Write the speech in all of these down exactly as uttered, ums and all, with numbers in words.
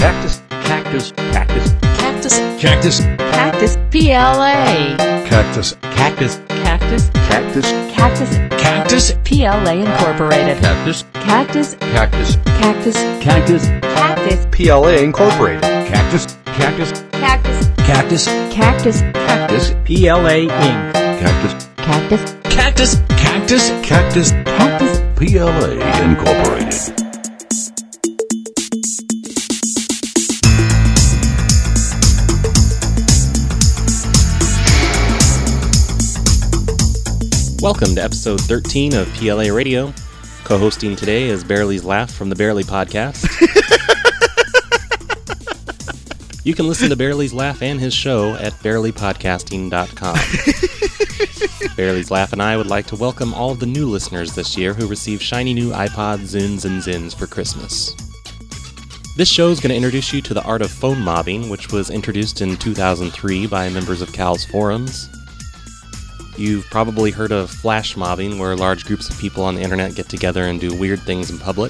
Cactus. Cactus. Cactus. Cactus. Cactus. Cactus. P L A. Cactus. Cactus. Cactus. Cactus. Cactus. Cactus. P L A Incorporated. Cactus. Cactus. Cactus. Cactus. Cactus. Cactus. P L A Incorporated. Cactus. Cactus. Cactus. Cactus. Cactus. Cactus. P L A Incorporated. Cactus. Cactus. Cactus. Cactus. Cactus. Cactus. P L A Incorporated. Welcome to episode thirteen of P L A Radio. Co-hosting today is Barely's Laugh from the Barely Podcast. You can listen to Barely's Laugh and his show at barely podcasting dot com. Barely's Laugh and I would like to welcome all of the new listeners this year who received shiny new iPods, Zuns, and Zins for Christmas. This show is going to introduce you to the art of phone mobbing, which was introduced in two thousand three by members of Cal's forums. You've probably heard of flash mobbing, where large groups of people on the internet get together and do weird things in public.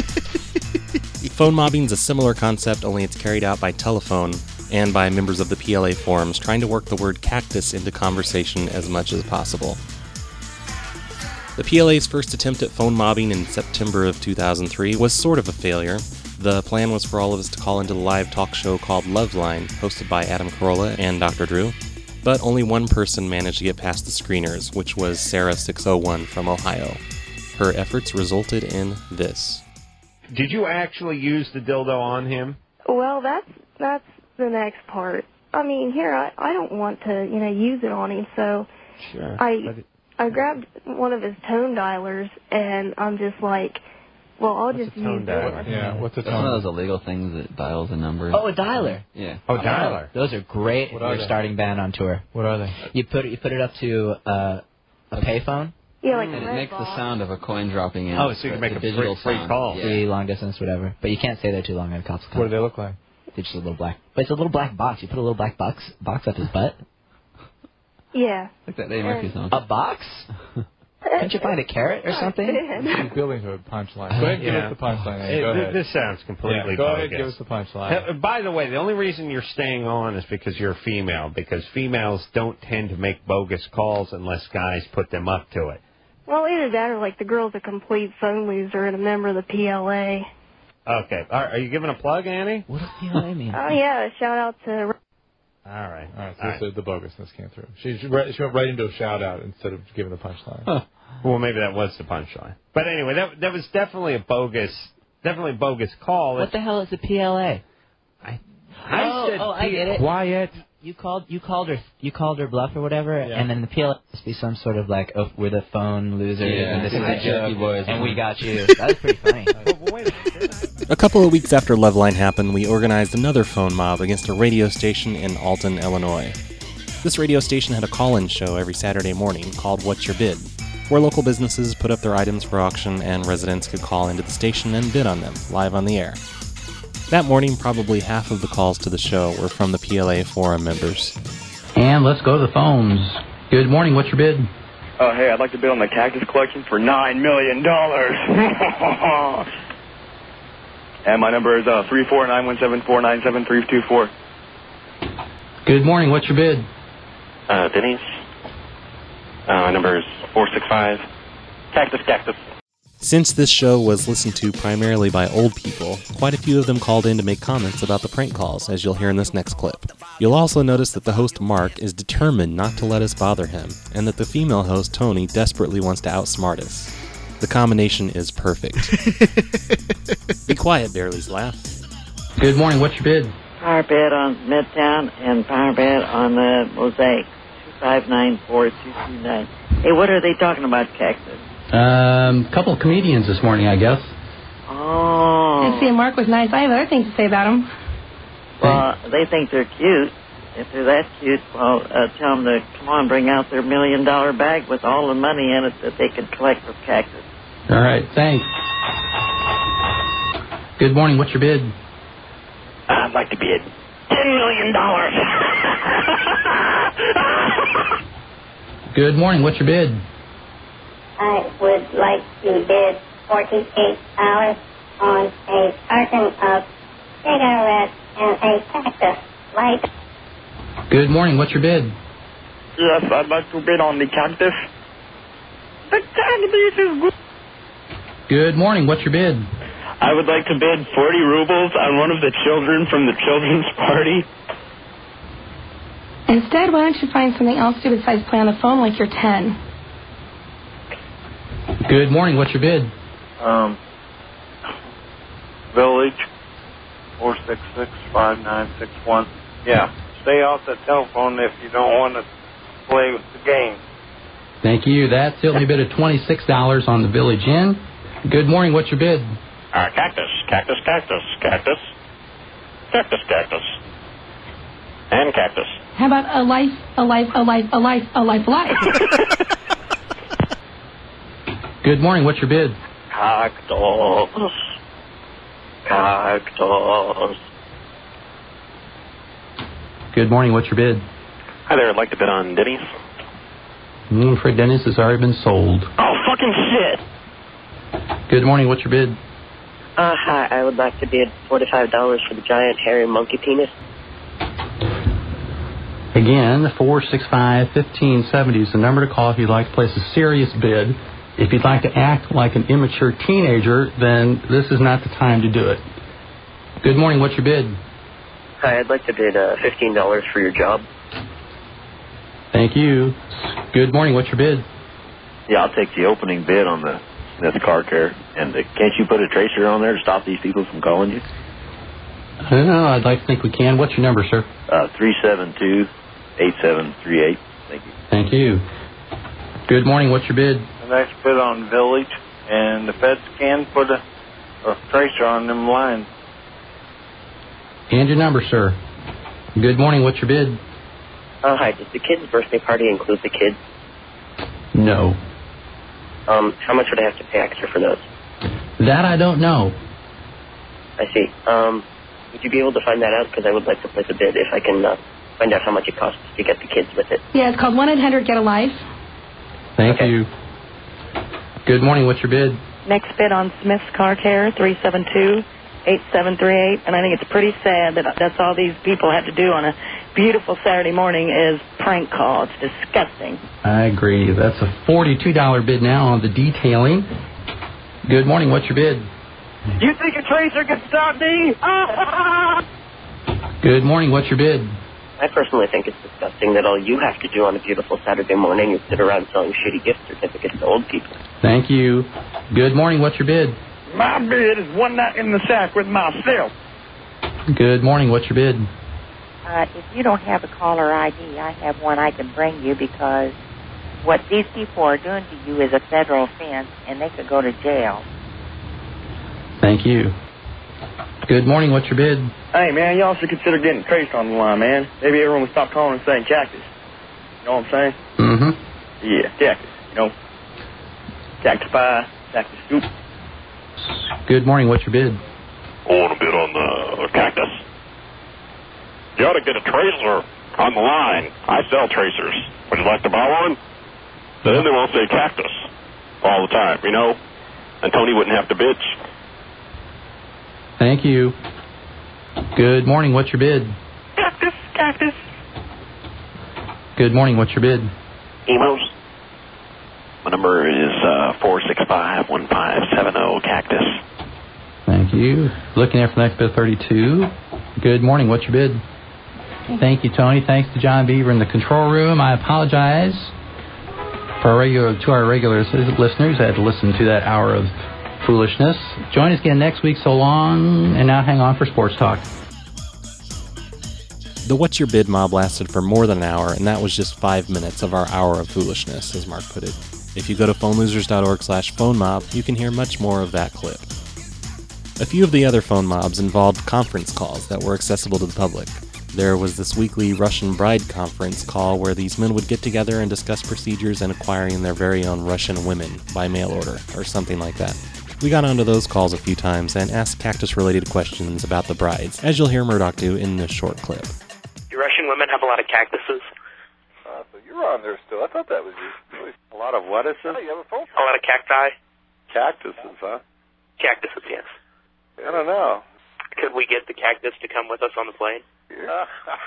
Phone mobbing is a similar concept, only it's carried out by telephone and by members of the P L A forums trying to work the word cactus into conversation as much as possible. The P L A's first attempt at phone mobbing in September of two thousand three was sort of a failure. The plan was for all of us to call into the live talk show called Loveline, hosted by Adam Carolla and Doctor Drew. But only one person managed to get past the screeners, which was Sarah six oh one from Ohio. Her efforts resulted in this. Did you actually use the dildo on him? Well, that's that's the next part. I mean, here, I, I don't want to, you know, use it on him, so Sure. I It, I grabbed one of his tone dialers, and I'm just like, well, I'll What's just a tone use dialer? this. Yeah, what's a That's one of tone? those illegal things that dials a number. Oh, a dialer. Yeah. oh, dialer. Those are great What if are you're they? starting band on tour. What are they? You put it, you put it up to uh, a payphone, Yeah, like And a it red makes the ball. sound of a coin dropping in. Oh, so you can make The a free- digital free sound. call. Yeah. free, long distance, whatever. But you can't stay there too long on cops. What do they look like? It's just a little black. But it's a little black box. You put a little black box box up his butt. Yeah. Like that Eddie Murphy song. A box? Can't you find a carrot or something? He's building to a punchline. Go ahead and give Yeah. us the punchline. Andy. It- Go th- ahead. This sounds completely Yeah, go ahead, bogus. give us the punchline. Uh, by the way, the only reason you're staying on is because you're a female, because females don't tend to make bogus calls unless guys put them up to it. Well, either that or like the girl's a complete phone loser and a member of the P L A. Okay. Are, are you giving a plug, Annie? What does P L A mean? Oh, yeah, shout out to... All right. All right, so All right. The, the bogusness came through. She, she, right, she went right into a shout-out instead of giving the punchline. Huh. Well, maybe that was the punchline. But anyway, that that was definitely a bogus, definitely a bogus call. What the hell is a P L A? I, oh, said oh, I P- get it. Quiet. You called you called her you called her bluff or whatever, Yeah. and then the P L A must be some sort of like, oh, we're the phone losers, Yeah, and this is the a Jerky joke, Boys. and we got you. That was pretty funny. Well, wait a minute. A couple of weeks after Loveline happened, we organized another phone mob against a radio station in Alton, Illinois. This radio station had a call-in show every Saturday morning called What's Your Bid?, where local businesses put up their items for auction and residents could call into the station and bid on them, live on the air. That morning, probably half of the calls to the show were from the P L A forum members. And let's go to the phones. Good morning, what's your bid? Oh, hey, I'd like to bid on the cactus collection for nine million dollars. And my number is uh, three four nine one seven four nine seven three two four. Good morning, what's your bid? Uh, Denise. Uh, my number is four six five. Cactus, cactus. Since this show was listened to primarily by old people, quite a few of them called in to make comments about the prank calls, as you'll hear in this next clip. You'll also notice that the host Mark is determined not to let us bother him, and that the female host Tony desperately wants to outsmart us. The combination is perfect. Be quiet, Barely's Laugh. Good morning, what's your bid? Power bid on Midtown and power bid on the Mosaic. two five nine four two two nine. Hey, what are they talking about, cactus? Um, couple of comedians this morning, I guess. Oh. I see Mark was nice. I have other things to say about him. Well, they think they're cute. If they're that cute, well, uh, tell them to come on, bring out their million dollar bag with all the money in it that they can collect from cactus. All right, thanks. Good morning, what's your bid? I'd like to bid ten million dollars. Good morning, what's your bid? I would like to bid forty-eight dollars on a carton of cigarette and a cactus light. Good morning. What's your bid? Yes, I'd like to bid on the cactus. The cactus is good. Good morning. What's your bid? I would like to bid forty rubles on one of the children from the children's party. Instead, why don't you find something else to do besides play on the phone like you're ten? Good morning. What's your bid? Um, Village, four six six, five nine six one. Yeah, stay off the telephone if you don't want to play with the game. Thank you. That's the only bid of twenty-six dollars on the Village Inn. Good morning. What's your bid? Uh, cactus, cactus, cactus, cactus, cactus, cactus, and cactus. How about a life, a life, a life, a life, a life, a life? Good morning. What's your bid? Cactus. Cactus. Good morning. What's your bid? Hi there. I'd like to bid on Denny's. Mm, Fred Dennis has already been sold. Oh, fucking shit. Good morning. What's your bid? Uh, hi. I would like to bid forty-five dollars for the giant hairy monkey penis. Again, four six five, one five seven zero is the number to call if you'd like to place a serious bid. If you'd like to act like an immature teenager, then this is not the time to do it. Good morning. What's your bid? Hi. I'd like to bid uh, fifteen dollars for your job. Thank you. Good morning. What's your bid? Yeah, I'll take the opening bid on the Smith Car Care. And uh, can't you put a tracer on there to stop these people from calling you? I don't know. I'd like to think we can. What's your number, sir? Uh, three seven two, eight seven three eight. Thank you. Thank you. Good morning. What's your bid? A nice bid on Village, and the feds can put a, a tracer on them lines. And your number, sir. Good morning. What's your bid? Uh, hi. Does the kid's birthday party include the kids? No. Um, how much would I have to pay extra for those? That I don't know. I see. Um, would you be able to find that out? Because I would like to place a bid if I can uh, find out how much it costs to get the kids with it. Yeah, it's called one eight hundred get a life. Thank okay. you. Good morning. What's your bid? Next bid on Smith's Car Care, three seven two, eight seven three eight. And I think it's pretty sad that that's all these people have to do on a beautiful Saturday morning is prank call. It's disgusting. I agree. That's a forty-two dollars bid now on the detailing. Good morning. What's your bid? You think a tracer can stop me? Good morning. What's your bid? I personally think it's disgusting that all you have to do on a beautiful Saturday morning is sit around selling shitty gift certificates to old people. Thank you. Good morning. What's your bid? My bid is one night in the sack with myself. Good morning. What's your bid? Uh, if you don't have a caller I D, I have one I can bring you because what these people are doing to you is a federal offense, and they could go to jail. Thank you. Good morning. What's your bid? Hey, man, y'all should consider getting traced on the line, man. Maybe everyone would stop calling and saying cactus. You know what I'm saying? Mm-hmm. Yeah, cactus. You know, cactus pie, cactus soup. Good morning. What's your bid? I want to bid on the cactus. You ought to get a tracer on the line. I sell tracers. Would you like to buy one? Then they won't say cactus all the time, you know? And Tony wouldn't have to bitch. Thank you. Good morning. What's your bid? Cactus, cactus. Good morning. What's your bid? Emos. My number is uh, four six five, one five seven zero, cactus. Thank you. Looking at for the next bid, thirty-two. Good morning. What's your bid? Thank you, Tony. Thanks to John Beaver in the control room. I apologize for our regular, to our regular listeners. I had to listen to that hour of foolishness. Join us again next week. So long. And now hang on for Sports Talk. The What's Your Bid mob lasted for more than an hour, and that was just five minutes of our hour of foolishness, as Mark put it. If you go to phone losers dot org slash phone mob, you can hear much more of that clip. A few of the other phone mobs involved conference calls that were accessible to the public. There was this weekly Russian bride conference call where these men would get together and discuss procedures in acquiring their very own Russian women by mail order, or something like that. We got onto those calls a few times and asked cactus-related questions about the brides, as you'll hear Murdoch do in this short clip. Do Russian women have a lot of cactuses? Uh, so you're on there still. I thought that was you. A lot of what is it? Oh, you have a phone. A lot of cacti? Cactuses, huh? Cactuses, yes. I don't know. Could we get the cactus to come with us on the plane? Yeah.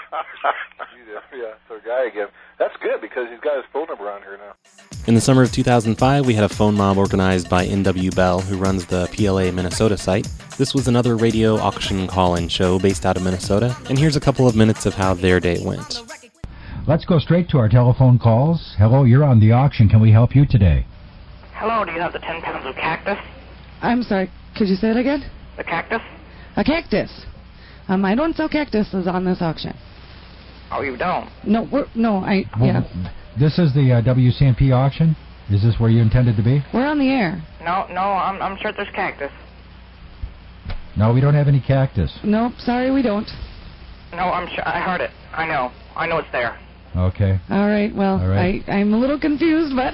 yeah, so guy again. That's good because he's got his phone number on here now. In the summer of two thousand five, we had a phone mob organized by N W Bell, who runs the P L A Minnesota site. This was another radio auction call-in show based out of Minnesota, and here's a couple of minutes of how their day went. Let's go straight to our telephone calls. Hello, you're on the auction. Can we help you today? Hello, do you have the ten pounds of cactus? I'm sorry, could you say it again? The cactus? A cactus. Um, I don't sell cactuses on this auction. Oh, you don't? No, we're, no, I, yeah. Well, this is the uh, W C M P auction? Is this where you intended to be? We're on the air. No, no, I'm, I'm sure there's cactus. No, we don't have any cactus. Nope, sorry, we don't. No, I'm sure, I heard it. I know. I know it's there. Okay. All right, well, All right. I, I'm a little confused, but,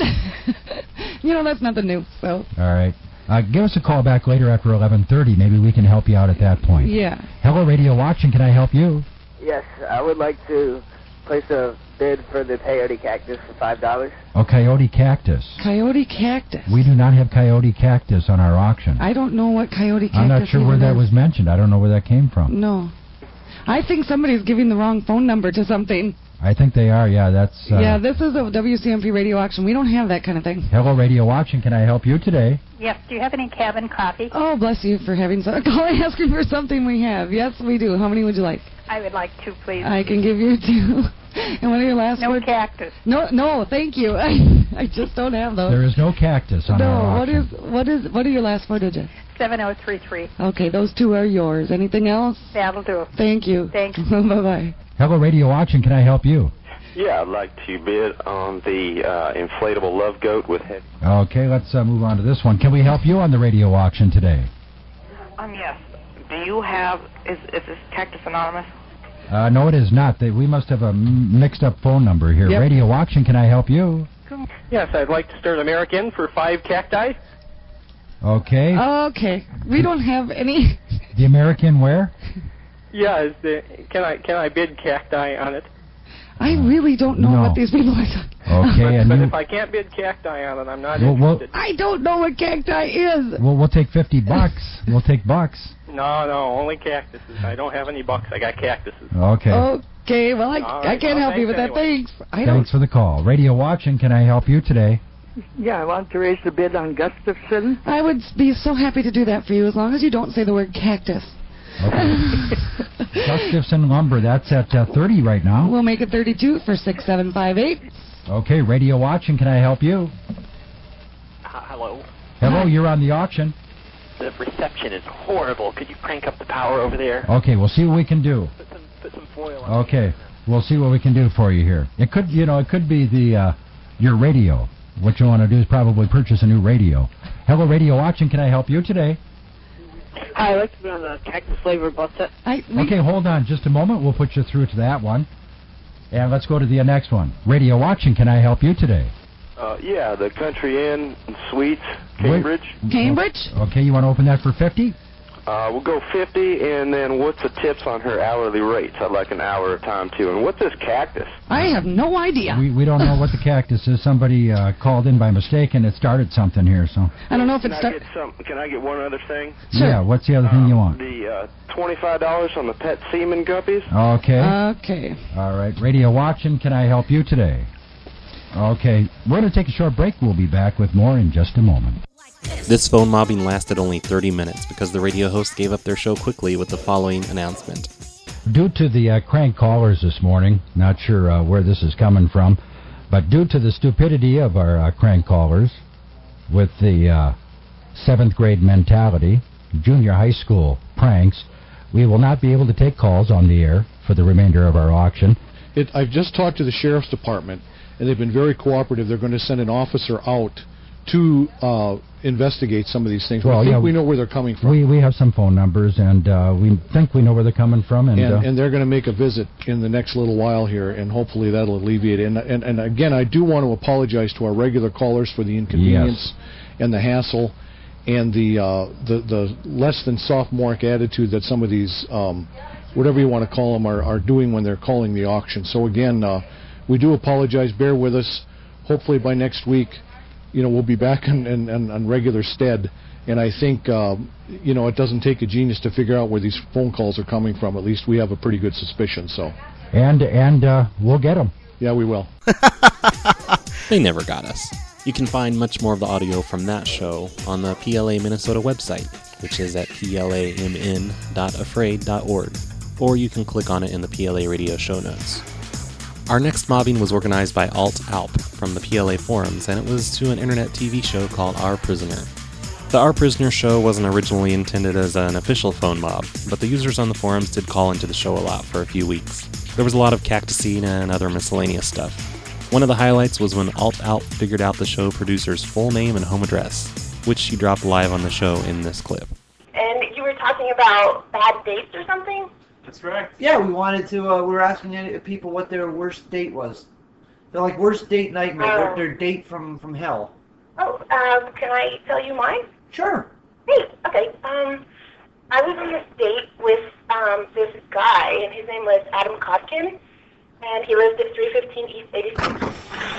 you know, that's nothing new, so. All right. Uh, give us a call back later after eleven thirty. Maybe we can help you out at that point. Yeah. Hello, Radio Auction. Can I help you? Yes, I would like to place a bid for the peyote cactus for five dollars. Oh, coyote cactus. Coyote cactus. We do not have coyote cactus on our auction. I don't know what coyote cactus I'm not sure where even that is. was mentioned. I don't know where that came from. No. I think somebody's giving the wrong phone number to something. I think they are, yeah, that's... Uh, yeah, this is a W C M P radio auction. We don't have that kind of thing. Hello, Radio Auction. Can I help you today? Yes. Do you have any cabin coffee? Oh, bless you for having some. Calling asking for something we have. Yes, we do. How many would you like? I would like two, please. I can give you two. And what are your last No words? cactus. No, no, thank you. I, I just don't have those. There is no cactus on no, our what auction. is what is what are your last four digits? seven oh three three. Okay, those two are yours. Anything else? That'll do. Thank you. Thanks. Bye-bye. Hello, Radio Auction. Can I help you? Yeah, I'd like to bid on the uh, inflatable love goat with head. Okay, let's uh, move on to this one. Can we help you on the radio auction today? Um, yes. Do you have, is, is this Cactus Anonymous? Uh, no, it is not. They, we must have a m- mixed-up phone number here. Yep. Radio Auction, can I help you? Yes, I'd like to start American for five cacti. Okay. Okay. We don't have any. The American where? Yeah, is the, can I can I bid cacti on it? I really don't know No. what these people are talking. Okay, and But you, if I can't bid cacti on it, I'm not Well, well- interested. I don't know what cacti is. well, we'll take fifty bucks. We'll take bucks. No, no, only cactuses. I don't have any bucks. I got cactuses. Okay. Okay, well, I, All I right, can't well, help you with thanks that. anyway. Thanks. I don't. Thanks for the call. Radio Auction, can I help you today? Yeah, I want to raise the bid on Gustafson. I would be so happy to do that for you as long as you don't say the word cactus. Gustafson Lumber, that's at uh, thirty right now. We'll make it thirty-two for six seven five eight. Okay, Radio Auction, can I help you? Hello. Hello, you're on the auction. The reception is horrible. Could you crank up the power over there? Okay, we'll see what we can do. Put some, put some foil on. Okay, we'll see what we can do for you here. It could, you know, it could be the uh, your radio. What you want to do is probably purchase a new radio. Hello, Radio Auction, can I help you today? Hi, I'd like to bid on the cactus flavor bus set. I, Okay, hold on just a moment. We'll put you through to that one. And let's go to the next one. Radio Auction, can I help you today? Uh, yeah, the Country Inn Suites, Cambridge. Cambridge? Okay, you want to open that for fifty? Uh, we'll go fifty, and then what's the tips on her hourly rates? I'd like an hour at a time, too. And what's this cactus? I have no idea. We we don't know what the cactus is. Somebody uh, called in by mistake and it started something here. So I don't know if Can it's I start- get some? Can I get one other thing? yeah, what's the other thing you want? The uh, twenty-five dollars on the pet semen guppies. Okay. Okay. All right. Radio Watching, can I help you today? Okay. We're going to take a short break. We'll be back with more in just a moment. This phone mobbing lasted only thirty minutes because the radio host gave up their show quickly with the following announcement. Due to the uh, crank callers this morning, not sure uh, where this is coming from, but due to the stupidity of our uh, crank callers with the uh, seventh grade mentality, junior high school pranks, we will not be able to take calls on the air for the remainder of our auction. It, I've just talked to the sheriff's department, and they've been very cooperative. They're going to send an officer out to uh, investigate some of these things. Well, I think yeah, we know where they're coming from. We we have some phone numbers, and uh, we think we know where they're coming from. And, And, uh, and they're going to make a visit in the next little while here, and hopefully that'll alleviate it. And, and, and again, I do want to apologize to our regular callers for the inconvenience and the hassle and the, uh, the the less than sophomoric attitude that some of these, um, whatever you want to call them, are, are doing when they're calling the auction. So again, uh, we do apologize. Bear with us. Hopefully by next week, you know, we'll be back in, in, in, on regular stead, And I think, um, you know, it doesn't take a genius to figure out where these phone calls are coming from. At least we have a pretty good suspicion, so. And, and uh, we'll get them. Yeah, we will. They never got us. You can find much more of the audio from that show on the P L A Minnesota website, which is at p l a m n dot afraid dot org, or you can click on it in the P L A radio show notes. Our next mobbing was organized by Alt Alp from the P L A forums, and it was to an internet T V show called Our Prisoner. The Our Prisoner show wasn't originally intended as an official phone mob, but the users on the forums did call into the show a lot for a few weeks. There was a lot of cactusine and other miscellaneous stuff. One of the highlights was when Alt Alp figured out the show producer's full name and home address, which she dropped live on the show in this clip. And you were talking about bad dates or something? That's right. Yeah, we wanted to, uh, we were asking people what their worst date was. They're like, worst date nightmare, Oh. their, their date from, from hell. Oh, um, can I tell you mine? Sure. Hey, okay. Um, I was on this date with um, this guy, and his name was Adam Kotkin, and he lived at three fifteen East eighty-sixth.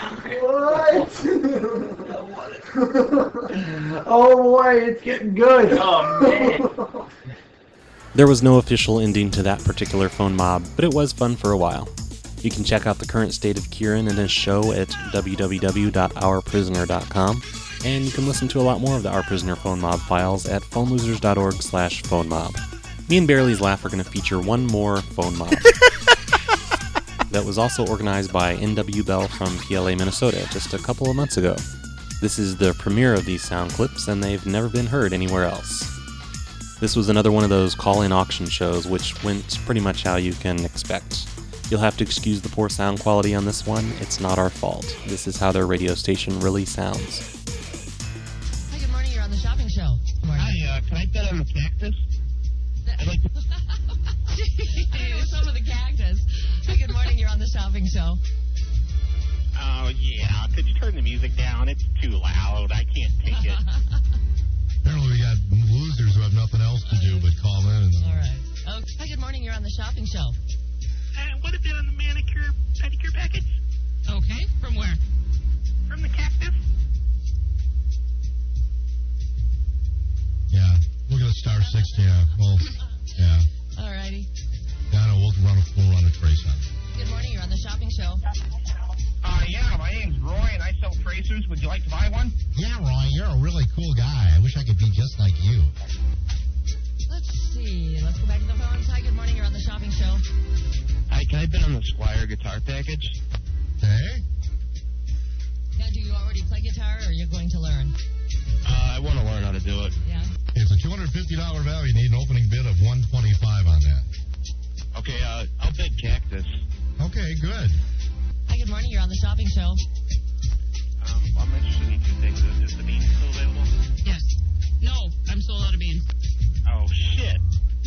What? Oh boy, it's getting good. Oh man. There was no official ending to that particular phone mob, but it was fun for a while. You can check out the current state of Kieran and his show at w w w dot our prisoner dot com, and you can listen to a lot more of the Our Prisoner phone mob files at phone losers dot org slash phone mob. Me and Barely's Laugh are going to feature one more phone mob that was also organized by N W Bell from P L A Minnesota just a couple of months ago. This is the premiere of these sound clips, and they've never been heard anywhere else. This was another one of those call-in auction shows, which went pretty much how you can expect. You'll have to excuse the poor sound quality on this one. It's not our fault. This is how their radio station really sounds. Hi, good morning. You're on the shopping show. Hi, uh, can I bet on the cactus? I'd like to... Hey, what's up with the cactus? Hi, good morning. You're on the shopping show. Oh, yeah. Could you turn the music down? It's too loud. I can't take it. Apparently we got losers who have nothing else to do but call in. And All right. Oh, hi, good morning. You're on the shopping show. Uh, what a bit on the manicure, pedicure package? Okay. From where? From the cactus? Yeah, we'll get a star sixty. Yeah, well, yeah. All righty. Yeah, no, we'll run a we'll run a trace on it. Good morning. You're on the shopping show. Uh, yeah, my name's Roy, and I sell tracers. Would you like to buy one? Yeah, Roy, you're a really cool guy. I wish I could be just like you. Let's see. Let's go back to the phones. Hi, good morning. You're on the shopping show. Hi, can I bet on the Squire guitar package? Hey? Now, do you already play guitar, or are you going to learn? Uh, I want to learn how to do it. Yeah. It's a two hundred fifty dollars value. You need an opening bid of one twenty-five on that. Okay, uh, I'll bid cactus. Okay, good. Hi, good morning. You're on the shopping show. Um, I'm interested in two things. Is, is the bean still available? Yes. No, I'm sold out of beans. Oh, shit.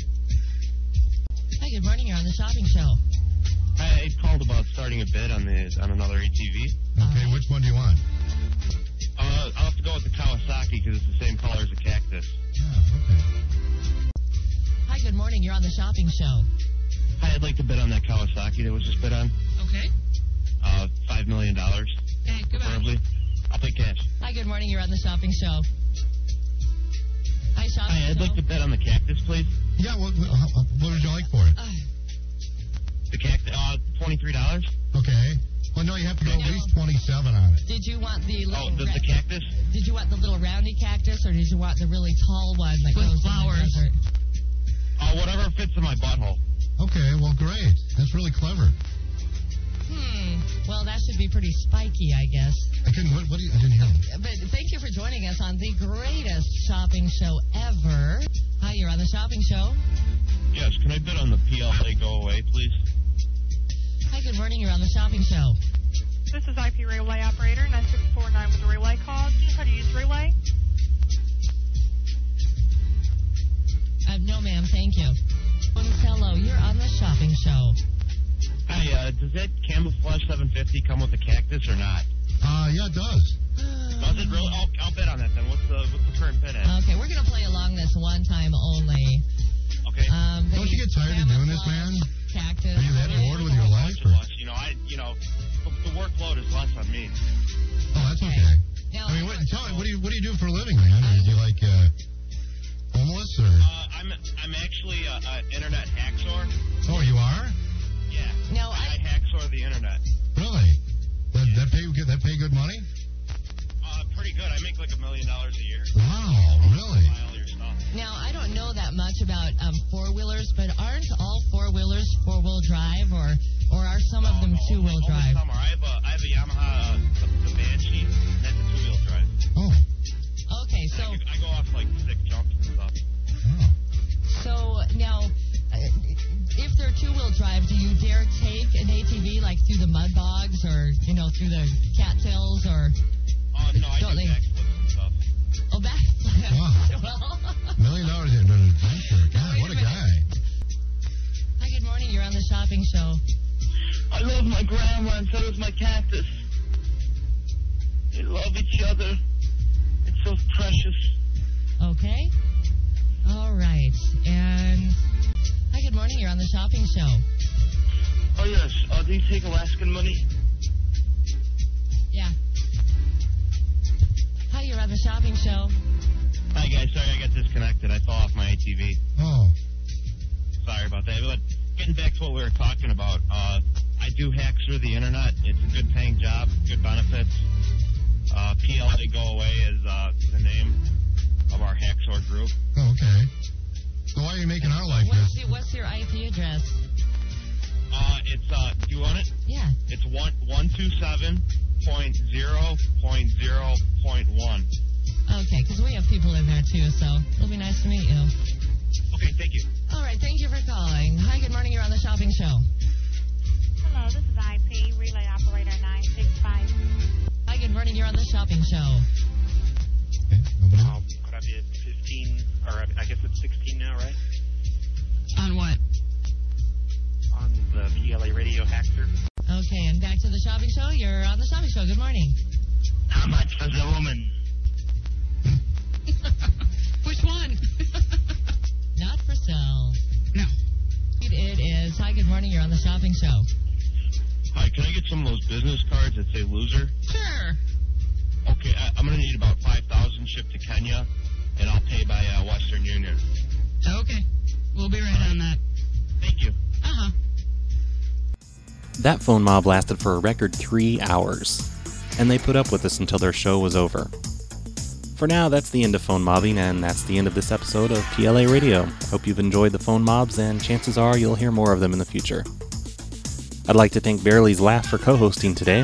Hi, good morning. You're on the shopping show. I, I called about starting a bid on the on another A T V. Okay, which one do you want? Uh, I'll have to go with the Kawasaki because it's the same color as the cactus. Oh, okay. Hi, good morning. You're on the shopping show. Hi, I'd like to bid on that Kawasaki that was just bid on. Okay. Uh, five million dollars. Okay, goodbye. Preferably. I'll pay cash. Hi, good morning. You're on the shopping show. Hi, shopping Hi, I'd show. like to bet on the cactus, please. Yeah, what, what, what would you like for it? Uh, The cactus, uh, twenty-three dollars. Okay. Well, no, you have to go at least twenty-seven on it. Did you want the little Oh, the, ra- the cactus? Did you want the little roundy cactus, or did you want the really tall one that With goes flowers? in the desert? Uh, whatever fits in my butthole. Okay, well, great. That's really clever. Hmm. Well, that should be pretty spiky, I guess. I couldn't. What, what do you? I didn't hear him. But thank you for joining us on the greatest shopping show ever. Hi, you're on the shopping show. Yes, can I bid on the P L A go away, please? Hi, good morning. You're on the shopping show. This is I P Relay Operator nine six four nine with a relay call. Do you know how to use relay? Uh, no, ma'am. Thank you. Hello, you're on the shopping show. Hi, uh, does that Camouflage seven fifty come with a cactus or not? Uh, yeah, it does. Does it really? I'll, I'll bet on that then. What's the what's the current bid at? Okay, we're going to play along this one time only. Okay. Um, Don't you get tired of doing this, man? Cactus. Are you that bored with your life? Or? You know, I you know, the, the workload is less on me. Oh, that's okay. Now, I mean, what, tell me, what do you what do you do for a living, man? Or do you like uh, about um, four-wheelers, but aren't all four-wheelers four-wheel drive, or or are some of them two-wheel drive? Some are. I have a, I have a Yamaha, uh, the, the Banshee, and that's a two-wheel drive. Oh. Okay, so... I, I go off, like, sick jumps and stuff. So, now, uh, if they're two-wheel drive, do you dare take an A T V, like, through the mud bogs, or, you know, through the cattails, or... Uh, no, I do they... backflips and stuff. Oh, backflips. Wow. Million dollars in an adventure. God, what a guy. Hi, good morning. You're on the shopping show. I love my grandma, and so does my cactus. They love each other. It's so precious. Okay. All right. And hi, good morning. You're on the shopping show. Oh, yes. Uh, do you take Alaskan money? Yeah. Hi, you're on the shopping show. Hi, guys. Sorry I got disconnected. I fell off my A T V. Oh. Sorry about that. But getting back to what we were talking about, uh, I do hacks through the internet. It's a good paying job, good benefits. Uh, P L A Go Away is uh, the name of our Hacksaw group. Oh, okay. So why are you making out like What's, this? the, what's your I P address? Uh, it's, uh, do you want it? Yeah. It's one one two seven point zero point zero point one. Okay, because we have people in there too, so it'll be nice to meet you. Okay, thank you. All right, thank you for calling. Hi, good morning. You're on the shopping show. Hello, this is I P, relay operator nine six five. Hi, good morning. You're on the shopping show. Um, could I be at fifteen, or I guess it's sixteen now, right? On what? On the P L A radio hacker. Okay, and back to the shopping show. You're on the shopping show. Good morning. How much for the woman? Which one? Not for sale. No. It is. Hi, good morning. You're on the shopping show. Hi, can I get some of those business cards that say loser? Sure. Okay, I, I'm going to need about five thousand shipped to Kenya, and I'll pay by uh, Western Union. Okay. We'll be right on that. Thank you. Uh-huh. That phone mob lasted for a record three hours, and they put up with us until their show was over. For now, that's the end of phone mobbing, and that's the end of this episode of P L A Radio. Hope you've enjoyed the phone mobs, and chances are you'll hear more of them in the future. I'd like to thank Barely's Laugh for co-hosting today.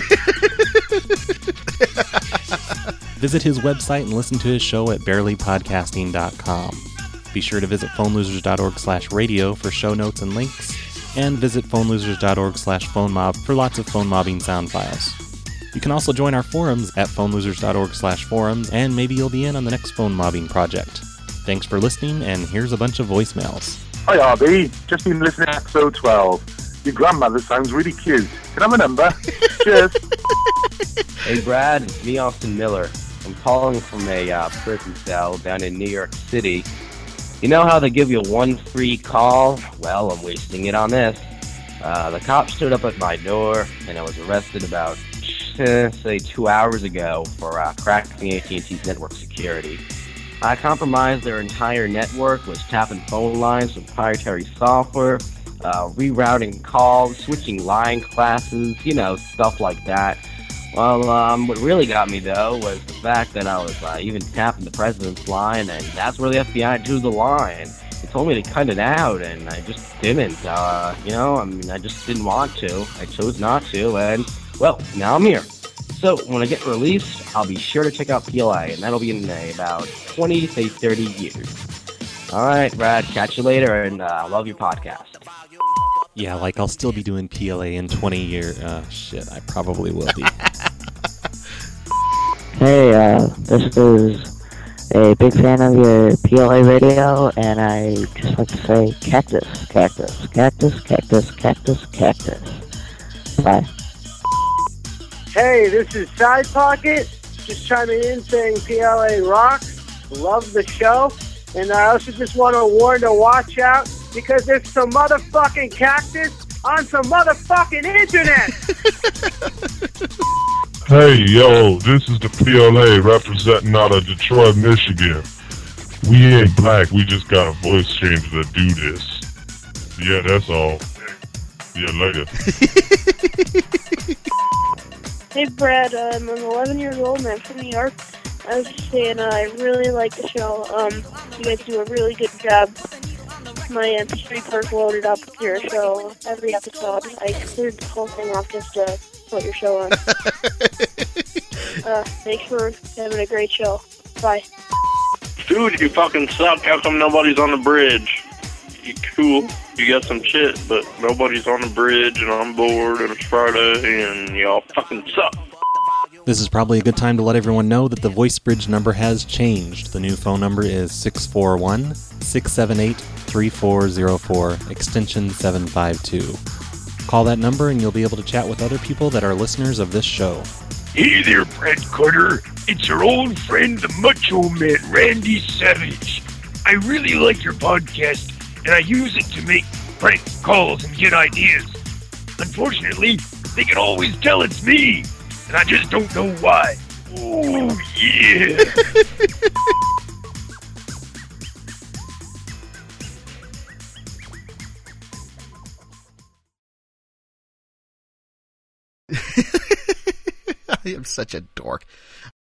Visit his website and listen to his show at barely podcasting dot com. Be sure to visit phone losers dot org slash radio for show notes and links, and visit phone losers dot org slash phone mob for lots of phone mobbing sound files. You can also join our forums at phone losers dot org slash forums, and maybe you'll be in on the next phone mobbing project. Thanks for listening, and here's a bunch of voicemails. Hi, R B. Just been listening to episode twelve. Your grandmother sounds really cute. Can I have a number? Cheers. Hey, Brad. It's me, Austin Miller. I'm calling from a uh, prison cell down in New York City. You know how they give you one free call? Well, I'm wasting it on this. Uh, the cops stood up at my door, and I was arrested about, eh, say, two hours ago for uh, cracking A T and T's network security. I compromised their entire network, was tapping phone lines with proprietary software, uh, rerouting calls, switching line classes, you know, stuff like that. Well, um, what really got me, though, was the fact that I was uh, even tapping the president's line, and that's where the F B I drew the line. They told me to cut it out, and I just didn't. Uh, you know, I mean, I just didn't want to. I chose not to, and, well, now I'm here. So, when I get released, I'll be sure to check out P L A, and that'll be in uh, about twenty, say, thirty years. All right, Brad, catch you later, and I uh, love your podcast. Yeah, like I'll still be doing P L A in twenty years. Uh, shit, I probably will be. Hey, uh, this is a big fan of your P L A radio, and I just like to say cactus, cactus, cactus, cactus, cactus, cactus. Bye. Hey, this is Side Pocket, just chiming in saying P L A rocks, love the show, and I also just want to warn to watch out, because there's some motherfucking cactus on some motherfucking internet! Hey, yo, this is the P L A representing out of Detroit, Michigan. We ain't black, we just got a voice changer to do this. Yeah, that's all. Yeah, later. Hey, Brad, uh, I'm eleven years old and I'm from New York. I was just saying uh, I really like the show. Um, you guys do a really good job. my M P three perk loaded up with your show every episode. I cleared the whole thing off just to put your show on. uh, thanks for having a great show. Bye. Dude, you fucking suck. How come nobody's on the bridge? You cool. You got some shit, but nobody's on the bridge, and I'm bored, and it's Friday, and y'all fucking suck. This is probably a good time to let everyone know that the voice bridge number has changed. The new phone number is six four one, six seven eight, three four zero four, extension seven five two. Call that number and you'll be able to chat with other people that are listeners of this show. Hey there, Brad Carter. It's your old friend, the Macho Man, Randy Savage. I really like your podcast, and I use it to make prank calls and get ideas. Unfortunately, they can always tell it's me, and I just don't know why. Oh, yeah. I am such a dork.